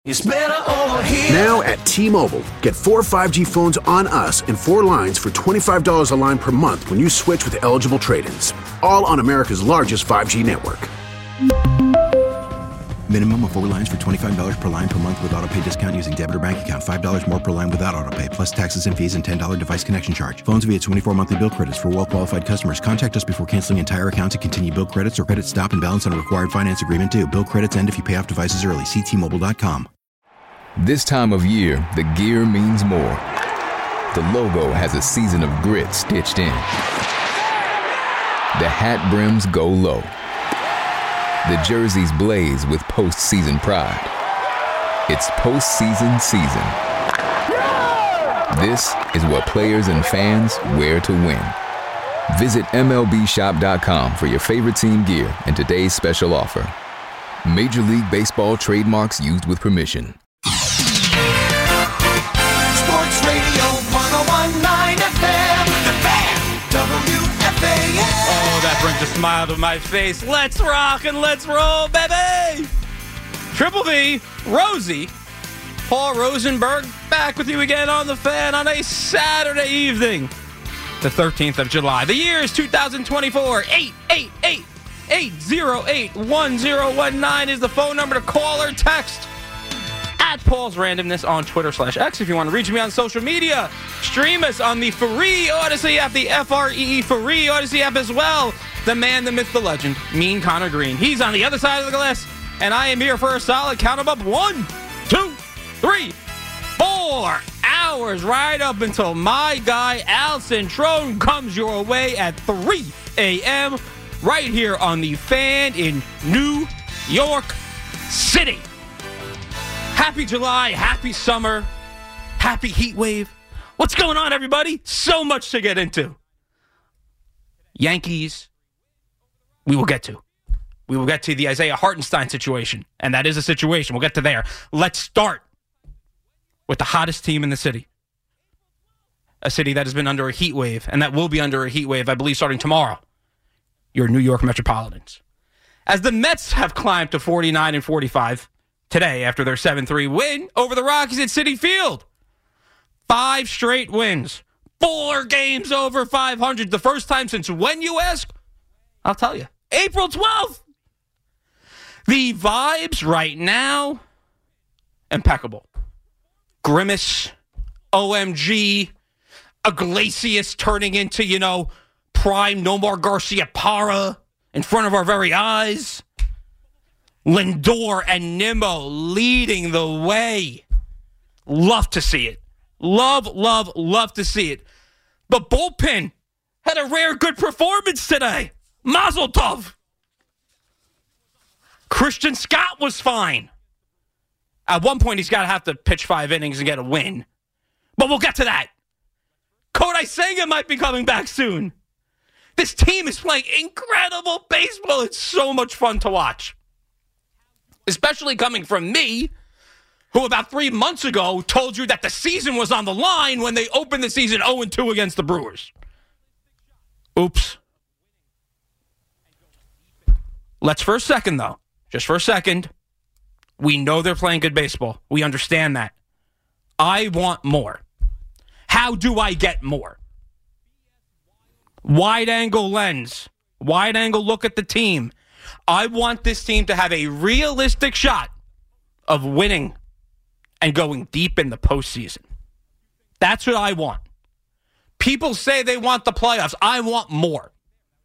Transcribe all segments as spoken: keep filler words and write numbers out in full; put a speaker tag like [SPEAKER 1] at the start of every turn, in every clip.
[SPEAKER 1] It's better over here.
[SPEAKER 2] Now at T-Mobile, get four five G phones on us and four lines for twenty-five dollars a line per month when you switch with eligible trade-ins. All on America's largest five G network.
[SPEAKER 3] Minimum of four lines for twenty-five dollars per line per month with autopay discount using debit or bank account. five dollars more per line without autopay, plus taxes and fees and ten dollars device connection charge. Phones via twenty-four monthly bill credits for well-qualified customers. Contact us before canceling entire account to continue bill credits or credit stop and balance on a required finance agreement due. Bill credits end if you pay off devices early. See T Mobile dot com.
[SPEAKER 4] This time of year, the gear means more. The logo has a season of grit stitched in. The hat brims go low. The jerseys blaze with postseason pride. It's postseason season. This is what players and fans wear to win. Visit M L B shop dot com for your favorite team gear and today's special offer. Major League Baseball trademarks used with permission.
[SPEAKER 1] Sports Radio one oh one point nine F M, The Fan, W F A N.
[SPEAKER 5] Oh, that brings a smile to my face. Let's rock and let's roll, baby! Triple V, Rosie, Paul Rosenberg, back with you again on The Fan on a Saturday evening, the thirteenth of July. The year is two thousand twenty-four. eight eight eight, eight oh eight, one oh one nine is the phone number to call or text. At Paul's Randomness on Twitter slash X. If you want to reach me on social media, stream us on the free Odyssey app, the F R E E free Odyssey app as well. The man, the myth, the legend, Mean Connor Green. He's on the other side of the glass, and I am here for a solid count of up one, two, three, four hours, right up until my guy Al Centrone comes your way at three a.m. right here on The Fan in New York City. Happy July, happy summer, happy heat wave. What's going on, everybody? So much to get into. Yankees, we will get to. We will get to the Isaiah Hartenstein situation, and that is a situation. We'll get to there. Let's start with the hottest team in the city. A city that has been under a heat wave, and that will be under a heat wave, I believe, starting tomorrow. Your New York Metropolitans. As the Mets have climbed to forty-nine and forty-five today after their seven three win over the Rockies at Citi Field. Five straight wins. Four games over five hundred. The first time since when, you ask? I'll tell you. April twelfth. The vibes right now, impeccable. Grimace, O M G, Iglesias turning into, you know, prime Nomar Garciaparra in front of our very eyes. Lindor and Nimmo leading the way. Love to see it. Love, love, love to see it. The bullpen had a rare good performance today. Mazel tov. Christian Scott was fine. At one point, he's got to have to pitch five innings and get a win. But we'll get to that. Kodai Senga might be coming back soon. This team is playing incredible baseball. It's so much fun to watch. Especially coming from me, who about three months ago told you that the season was on the line when they opened the season oh and two against the Brewers. Oops. Let's for a second, though. Just for a second. We know they're playing good baseball. We understand that. I want more. How do I get more? Wide angle lens. Wide angle look at the team. I want this team to have a realistic shot of winning and going deep in the postseason. That's what I want. People say they want the playoffs. I want more.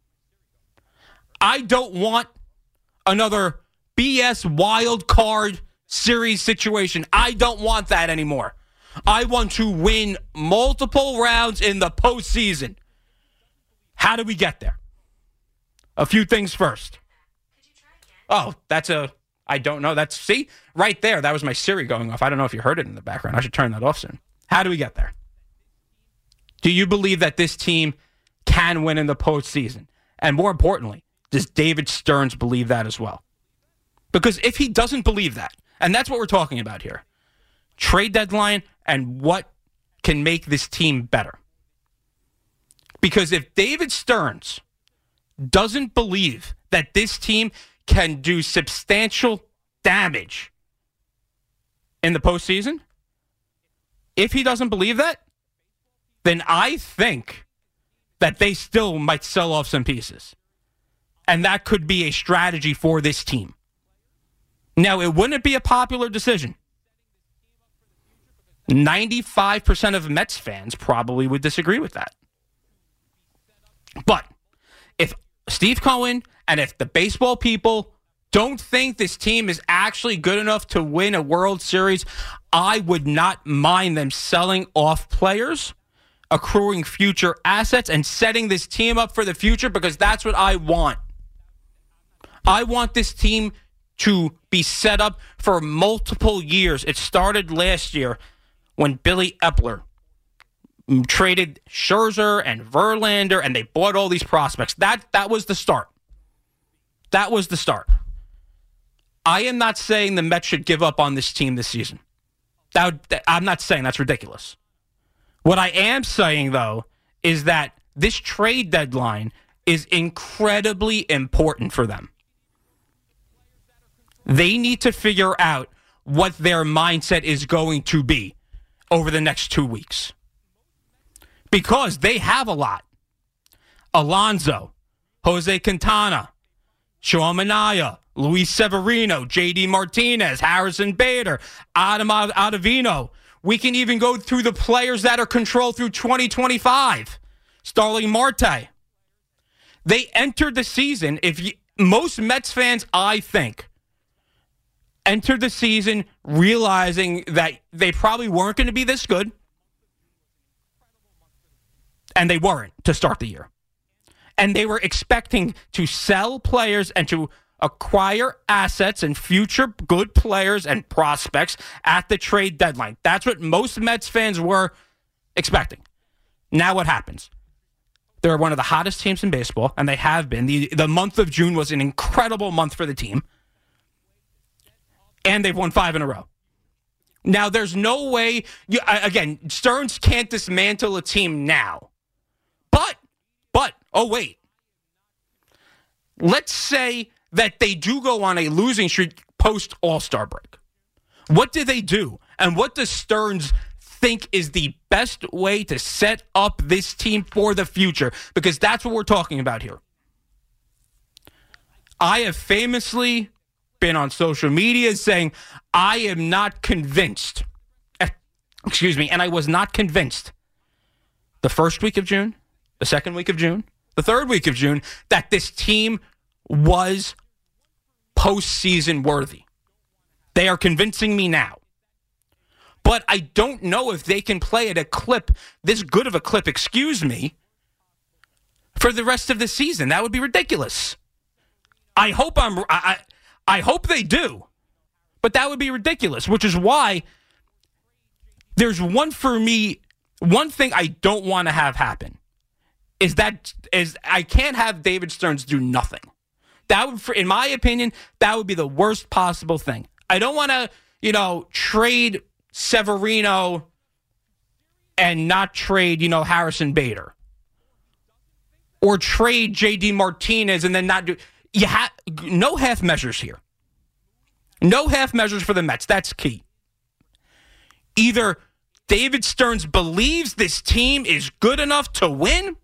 [SPEAKER 5] I don't want another B S wild card series situation. I don't want that anymore. I want to win multiple rounds in the postseason. How do we get there? A few things first. Oh, that's a, I don't know. That's, see, right there. That was my Siri going off. I don't know if you heard it in the background. I should turn that off soon. How do we get there? Do you believe that this team can win in the postseason? And more importantly, does David Stearns believe that as well? Because if he doesn't believe that, and that's what we're talking about here, trade deadline and what can make this team better. Because if David Stearns doesn't believe that this team can do substantial damage in the postseason, if he doesn't believe that, then I think that they still might sell off some pieces. And that could be a strategy for this team. Now, it wouldn't be a popular decision. ninety-five percent of Mets fans probably would disagree with that. But if Steve Cohen and if the baseball people don't think this team is actually good enough to win a World Series, I would not mind them selling off players, accruing future assets, and setting this team up for the future, because that's what I want. I want this team to be set up for multiple years. It started last year when Billy Epler traded Scherzer and Verlander, and they bought all these prospects. That that was the start. That was the start. I am not saying the Mets should give up on this team this season. That would, I'm not saying that's ridiculous. What I am saying, though, is that this trade deadline is incredibly important for them. They need to figure out what their mindset is going to be over the next two weeks. Because they have a lot. Alonso, Jose Quintana, Sean Manaea, Luis Severino, J D Martinez, Harrison Bader, Adam Ottavino. We can even go through the players that are controlled through twenty twenty-five. Starling Marte. They entered the season, if you, most Mets fans, I think, entered the season realizing that they probably weren't going to be this good. And they weren't to start the year. And they were expecting to sell players and to acquire assets and future good players and prospects at the trade deadline. That's what most Mets fans were expecting. Now what happens? They're one of the hottest teams in baseball, and they have been. The, the month of June was an incredible month for the team. And they've won five in a row. Now, there's no way, you, again, Stearns can't dismantle a team now. But, but, oh, wait. Let's say that they do go on a losing streak post All-Star break. What do they do? And what does Stearns think is the best way to set up this team for the future? Because that's what we're talking about here. I have famously been on social media saying, I am not convinced. Excuse me, and I was not convinced the first week of June, the second week of June, the third week of June, that this team was postseason worthy. They are convincing me now. But I don't know if they can play at a clip, this good of a clip, excuse me, for the rest of the season. That would be ridiculous. I hope I'm, I, I hope they do, but that would be ridiculous, which is why there's one for me, one thing I don't want to have happen is that is I can't have David Stearns do nothing. That would, in my opinion, that would be the worst possible thing. I don't want to, you know, trade Severino and not trade, you know, Harrison Bader. Or trade J D Martinez and then not do... You have no half measures here. No half measures for the Mets. That's key. Either David Stearns believes this team is good enough to win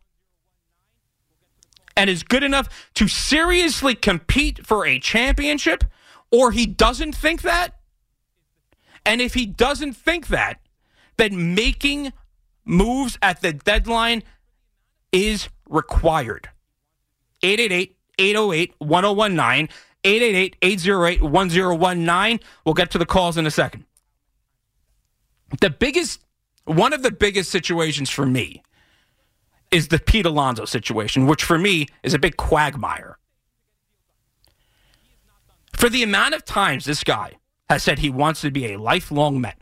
[SPEAKER 5] and is good enough to seriously compete for a championship, or he doesn't think that. And if he doesn't think that, then making moves at the deadline is required. eight eight eight, eight oh eight, one oh one nine, eight eight eight, eight oh eight, one oh one nine. We'll get to the calls in a second. The biggest, one of the biggest situations for me is the Pete Alonso situation, which for me is a big quagmire. For the amount of times this guy has said he wants to be a lifelong Met,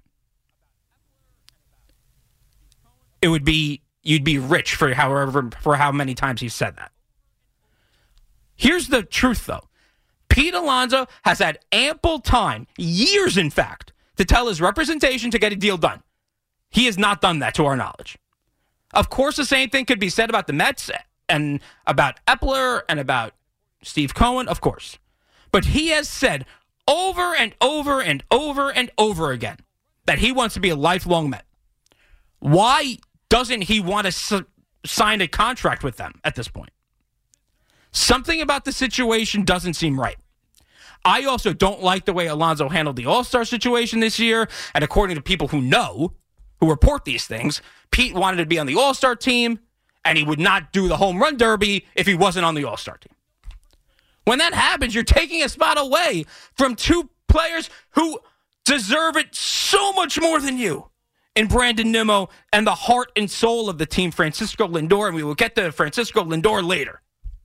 [SPEAKER 5] it would be, you'd be rich for however, for how many times he's said that. Here's the truth, though. Pete Alonso has had ample time, years in fact, to tell his representation to get a deal done. He has not done that to our knowledge. Of course, the same thing could be said about the Mets and about Epler and about Steve Cohen, of course. But he has said over and over and over and over again that he wants to be a lifelong Met. Why doesn't he want to s- sign a contract with them at this point? Something about the situation doesn't seem right. I also don't like the way Alonso handled the All-Star situation this year, and according to people who know, who report these things, Pete wanted to be on the All-Star team, and he would not do the home run derby if he wasn't on the All-Star team. When that happens, you're taking a spot away from two players who deserve it so much more than you in Brandon Nimmo and the heart and soul of the team, Francisco Lindor, and we will get to Francisco Lindor later.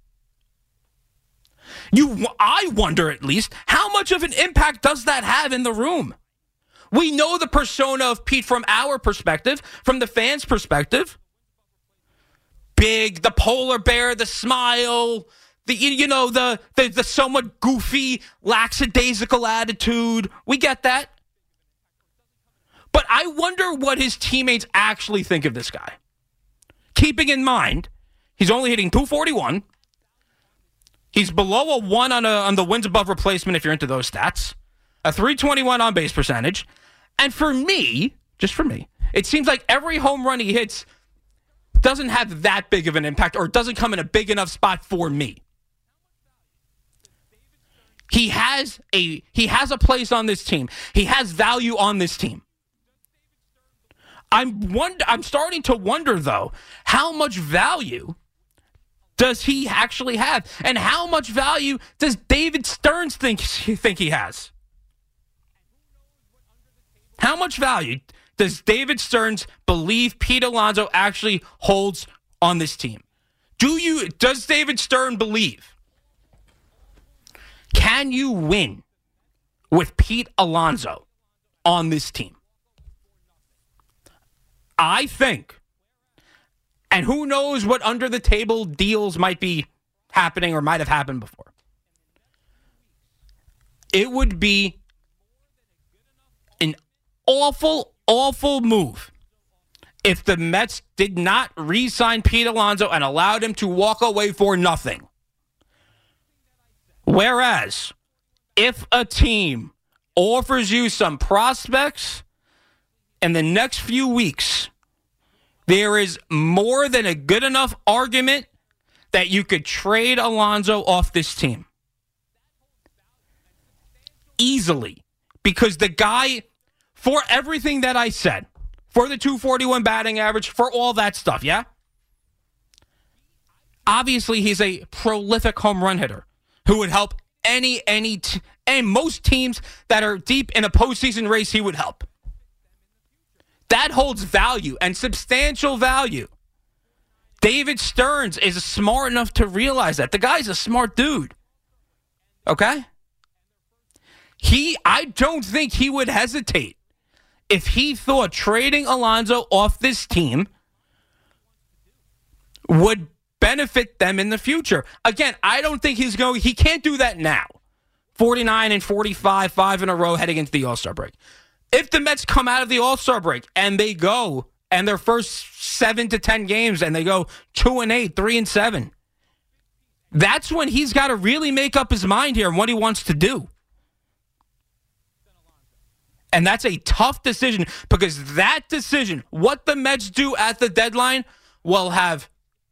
[SPEAKER 5] You, I wonder at least, how much of an impact does that have in the room? We know the persona of Pete from our perspective, from the fans' perspective. Big, the polar bear, the smile, the you know, the, the, the somewhat goofy, lackadaisical attitude. We get that. But I wonder what his teammates actually think of this guy. Keeping in mind, he's only hitting two forty-one. He's below a one on, a, on the wins above replacement if you're into those stats. A three twenty-one on base percentage. And for me, just for me, it seems like every home run he hits doesn't have that big of an impact or doesn't come in a big enough spot for me. He has a he has a place on this team. He has value on this team. I'm wonder, I'm starting to wonder, though, how much value does he actually have? And how much value does David Stearns think, think he has? How much value does David Stearns believe Pete Alonso actually holds on this team? Do you? Does David Stearns believe? Can you win with Pete Alonso on this team? I think, and who knows what under-the-table deals might be happening or might have happened before. It would be an awful, awful move if the Mets did not re-sign Pete Alonso and allowed him to walk away for nothing. Whereas, if a team offers you some prospects in the next few weeks, there is more than a good enough argument that you could trade Alonso off this team. Easily. Because the guy, for everything that I said, for the two forty-one batting average, for all that stuff, yeah? Obviously, he's a prolific home run hitter who would help any, any, t- and most teams that are deep in a postseason race, he would help. That holds value and substantial value. David Stearns is smart enough to realize that. The guy's a smart dude. Okay? He, I don't think he would hesitate if he thought trading Alonso off this team would benefit them in the future. Again, I don't think he's going, he can't do that now. forty-nine and forty-five, five in a row heading into the All-Star break. If the Mets come out of the All-Star break and they go, and their first seven to ten games, and they go two and eight, three and seven, that's when he's got to really make up his mind here and what he wants to do. And that's a tough decision because that decision, what the Mets do at the deadline, will have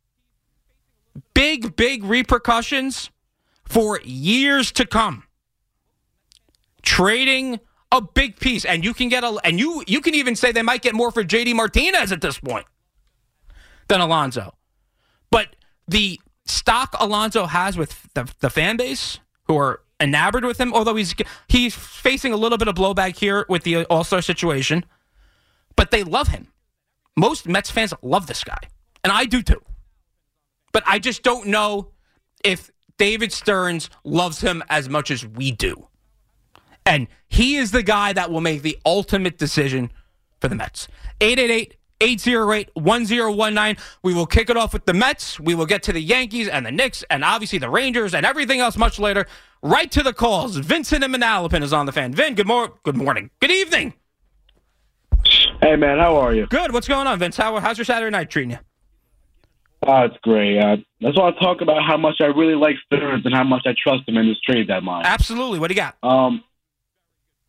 [SPEAKER 5] big, big repercussions for years to come. Trading a big piece, and you can get a, and you you can even say they might get more for J D Martinez at this point than Alonso. But the stock Alonso has with the, the fan base, who are enamored with him, although he's he's facing a little bit of blowback here with the All-Star situation, but they love him. Most Mets fans love this guy, and I do too. But I just don't know if David Stearns loves him as much as we do. And he is the guy that will make the ultimate decision for the Mets. eight eight eight, eight oh eight, one oh one nine. We will kick it off with the Mets. We will get to the Yankees and the Knicks and obviously the Rangers and everything else much later. Right to the calls. Vincent in Manalapan is on the fan. Vin, good, mor- good morning. Good evening.
[SPEAKER 6] Hey, man, how are you?
[SPEAKER 5] Good. What's going on, Vince? How, how's your Saturday night treating you?
[SPEAKER 6] Oh, it's great. Uh, I just want to talk about how much I really like Stearns and how much I trust him in this trade deadline.
[SPEAKER 5] Absolutely. What do you got?
[SPEAKER 6] Um,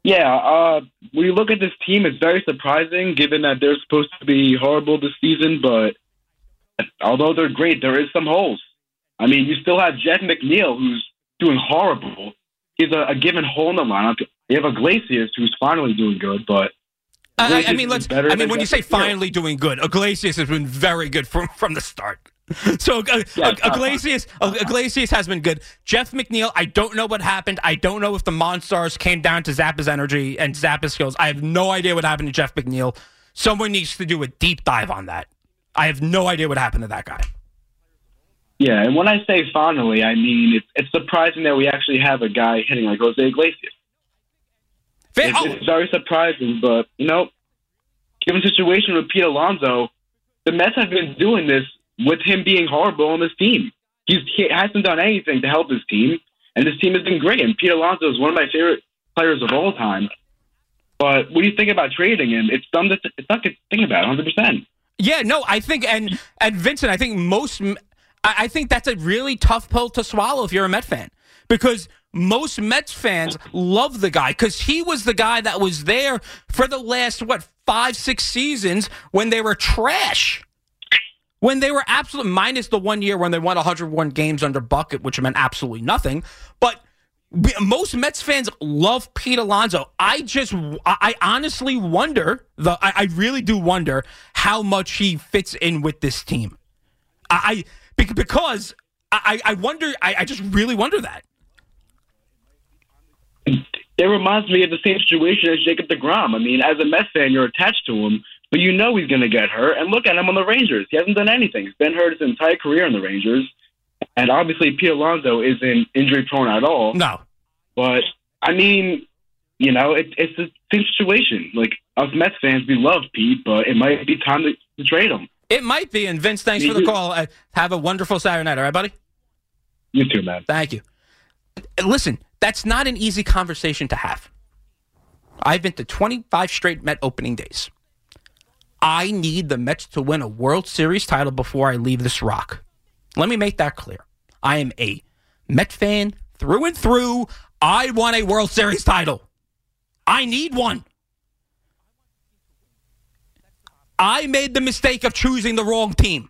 [SPEAKER 6] Yeah, uh, when you look at this team, it's very surprising given that they're supposed to be horrible this season, but although they're great, there is some holes. I mean, you still have Jeff McNeil, who's doing horrible. He's a, a given hole in the lineup. You have Iglesias, who's finally doing good, but
[SPEAKER 5] I, I mean, let's. I mean, when you say finally doing good, Iglesias has been very good from from the start. So uh,
[SPEAKER 6] yeah,
[SPEAKER 5] uh, Iglesias, uh, Iglesias has been good. Jeff McNeil, I don't know what happened. I don't know if the Monstars came down to zap his energy and zap his skills. I have no idea what happened to Jeff McNeil. Someone needs to do a deep dive on that. I have no idea what happened to that guy.
[SPEAKER 6] Yeah, and when I say finally, I mean it's, it's surprising that we actually have a guy hitting like Jose Iglesias. It's,
[SPEAKER 5] oh.
[SPEAKER 6] it's very surprising, but, you know, given the situation with Pete Alonso, the Mets have been doing this with him being horrible on this team. He's, he hasn't done anything to help his team, and this team has been great. And Pete Alonso is one of my favorite players of all time. But when you think about trading him, it's something to, it's not to think about, one hundred percent.
[SPEAKER 5] Yeah, no, I think, and and Vincent, I think most, I, I think that's a really tough pill to swallow if you're a Met fan, because most Mets fans love the guy because he was the guy that was there for the last, what, five, six seasons when they were trash. When they were absolute, minus the one year when they won one hundred one games under Bucket, which meant absolutely nothing. But we, most Mets fans love Pete Alonso. I just, I, I honestly wonder, the, I, I really do wonder how much he fits in with this team. I, I because I, I wonder, I, I just really wonder that.
[SPEAKER 6] It reminds me of the same situation as Jacob deGrom. I mean, as a Mets fan, you're attached to him, but you know he's going to get hurt. And look at him on the Rangers. He hasn't done anything. He's been hurt his entire career in the Rangers. And obviously, Pete Alonso isn't injury-prone at all.
[SPEAKER 5] No.
[SPEAKER 6] But, I mean, you know, it, it's the same situation. Like, us Mets fans, we love Pete, but it might be time to, to trade him.
[SPEAKER 5] It might be. And Vince, thanks for the call. Uh, have a wonderful Saturday night. All right, buddy?
[SPEAKER 6] You too, man.
[SPEAKER 5] Thank you. Listen, that's not an easy conversation to have. I've been to twenty-five straight Met opening days. I need the Mets to win a World Series title before I leave this rock. Let me make that clear. I am a Met fan through and through. I want a World Series title. I need one. I made the mistake of choosing the wrong team.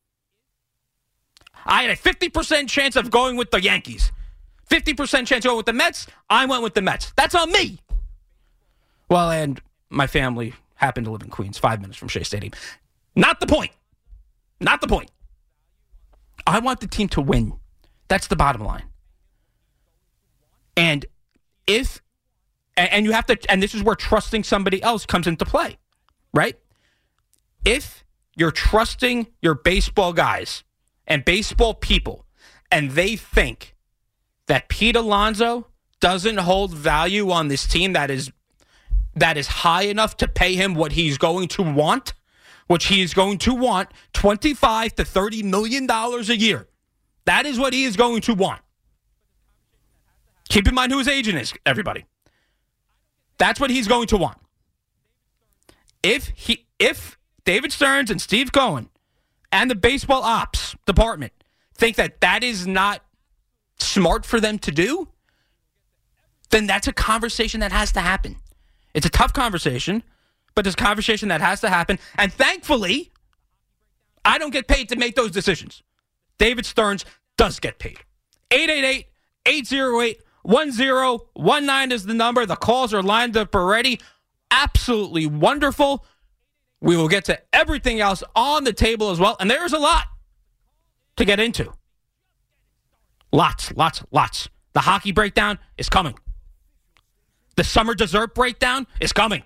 [SPEAKER 5] I had a fifty percent chance of going with the Yankees. fifty percent chance to go with the Mets. I went with the Mets. That's on me. Well, and my family happened to live in Queens, five minutes from Shea Stadium. Not the point. Not the point. I want the team to win. That's the bottom line. And if, and you have to, and this is where trusting somebody else comes into play, right? If you're trusting your baseball guys and baseball people, and they think that Pete Alonso doesn't hold value on this team that is that is high enough to pay him what he's going to want, which he is going to want twenty-five to thirty million dollars a year. That is what he is going to want. Keep in mind who his agent is, everybody. That's what he's going to want. If he if David Stearns and Steve Cohen and the baseball ops department think that that is not smart for them to do, then that's a conversation that has to happen. It's a tough conversation, but it's a conversation that has to happen. And thankfully, I don't get paid to make those decisions. David Stearns does get paid. eight eight eight, eight oh eight, one oh one nine is the number. The calls are lined up already. Absolutely wonderful. We will get to everything else on the table as well. And there's a lot to get into. Lots, lots, lots. The hockey breakdown is coming. The summer dessert breakdown is coming.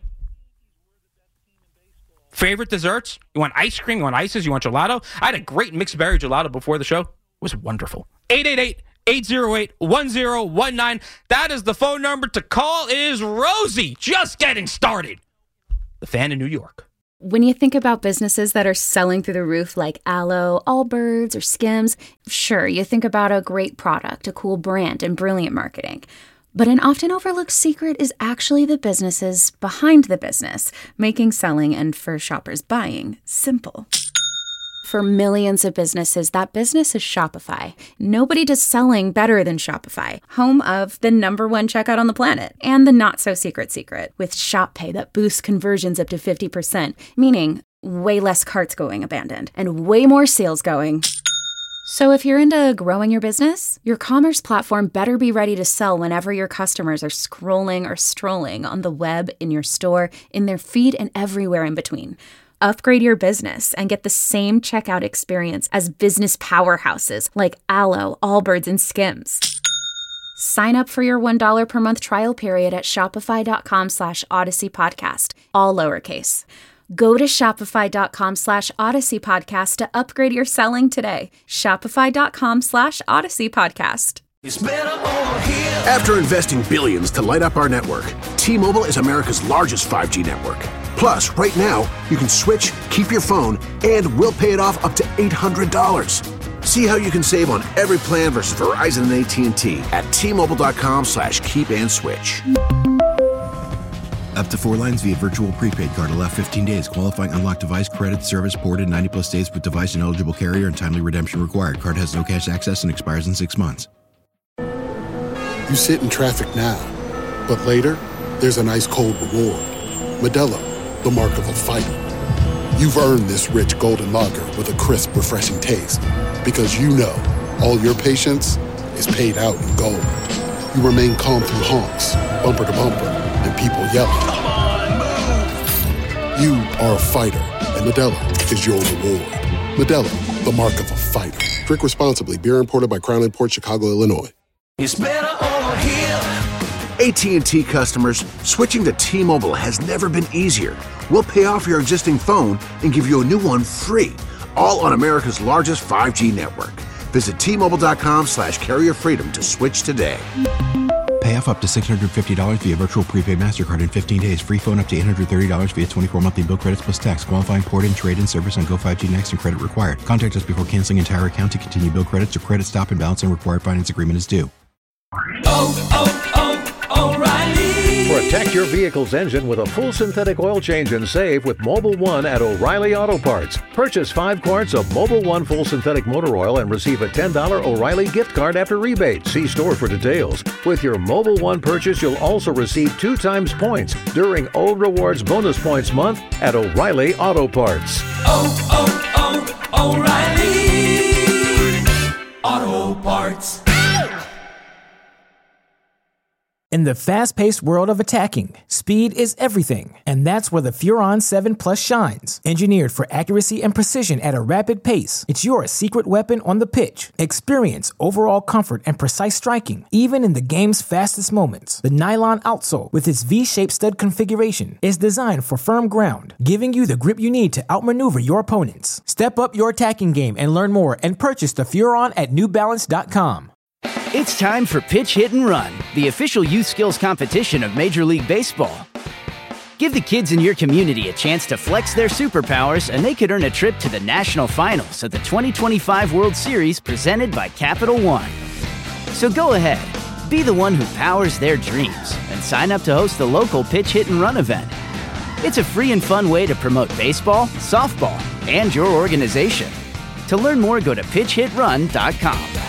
[SPEAKER 5] Favorite desserts? You want ice cream? You want ices? You want gelato? I had a great mixed berry gelato before the show. It was wonderful. eight eight eight, eight oh eight, one oh one nine. That is the phone number to call. It is Rosie. Just getting started. The Fan in New York.
[SPEAKER 7] When you think about businesses that are selling through the roof like Aloe, Allbirds, or Skims, sure, you think about a great product, a cool brand, and brilliant marketing. But an often overlooked secret is actually the businesses behind the business, making selling and for shoppers buying simple. For millions of businesses, that business is Shopify. Nobody does selling better than Shopify, home of the number one checkout on the planet and the not-so-secret secret with Shop Pay that boosts conversions up to fifty percent, meaning way less carts going abandoned and way more sales going. So if you're into growing your business, your commerce platform better be ready to sell whenever your customers are scrolling or strolling on the web, in your store, in their feed, and everywhere in between. Upgrade your business and get the same checkout experience as business powerhouses like Alo, Allbirds, and Skims. Sign up for your one dollar per month trial period at shopify.com slash Odyssey Podcast, all lowercase. Go to shopify.com slash Odyssey Podcast to upgrade your selling today. Shopify.com slash Odyssey Podcast.
[SPEAKER 1] It's better over here.
[SPEAKER 2] After investing billions to light up our network, T-Mobile is America's largest five G network. Plus, right now, you can switch, keep your phone, and we'll pay it off up to eight hundred dollars. See how you can save on every plan versus Verizon and A T and T at T-Mobile.com slash keep and switch.
[SPEAKER 3] Up to four lines via virtual prepaid card. Allow fifteen days. Qualifying unlocked device credit service ported ninety plus days with device and eligible carrier and timely redemption required. Card has no cash access and expires in six months.
[SPEAKER 8] You sit in traffic now, but later, there's an ice cold reward. Modelo, the mark of a fighter. You've earned this rich golden lager with a crisp, refreshing taste. Because you know, all your patience is paid out in gold. You remain calm through honks, bumper to bumper, and people yelling.
[SPEAKER 1] Come on, move.
[SPEAKER 8] You are a fighter, and Modelo is your reward. Modelo, the mark of a fighter. Drink responsibly. Beer imported by Crown Imports, Chicago, Illinois.
[SPEAKER 1] It's better over here.
[SPEAKER 2] A T and T customers, switching to T-Mobile has never been easier. We'll pay off your existing phone and give you a new one free, all on America's largest five G network. Visit T-Mobile.com slash carrier freedom to switch today.
[SPEAKER 3] Pay off up to six hundred fifty dollars via virtual prepaid MasterCard in fifteen days. Free phone up to eight hundred thirty dollars via twenty-four monthly bill credits plus tax. Qualifying port-in, trade-in service on Go five G Next and credit required. Contact us before canceling entire account to continue bill credits or credit stop and balance and required finance agreement is due.
[SPEAKER 1] Oh, oh, oh, O'Reilly.
[SPEAKER 9] Protect your vehicle's engine with a full synthetic oil change and save with Mobil one at O'Reilly Auto Parts. Purchase five quarts of Mobil one full synthetic motor oil and receive a ten dollars O'Reilly gift card after rebate. See store for details. With your Mobil one purchase, you'll also receive two times points during O Rewards Bonus Points Month at O'Reilly Auto Parts.
[SPEAKER 1] Oh, oh, oh, O'Reilly Auto Parts.
[SPEAKER 10] In the fast-paced world of attacking, speed is everything, and that's where the Furon seven Plus shines. Engineered for accuracy and precision at a rapid pace, it's your secret weapon on the pitch. Experience overall comfort and precise striking, even in the game's fastest moments. The nylon outsole, with its V-shaped stud configuration, is designed for firm ground, giving you the grip you need to outmaneuver your opponents. Step up your attacking game and learn more and purchase the Furon at New Balance dot com.
[SPEAKER 11] It's time for Pitch Hit and Run, the official youth skills competition of Major League Baseball. Give the kids in your community a chance to flex their superpowers, and they could earn a trip to the national finals of the twenty twenty-five World Series presented by Capital One. So go ahead, be the one who powers their dreams, and sign up to host the local Pitch Hit and Run event. It's a free and fun way to promote baseball, softball, and your organization. To learn more, go to pitch hit run dot com.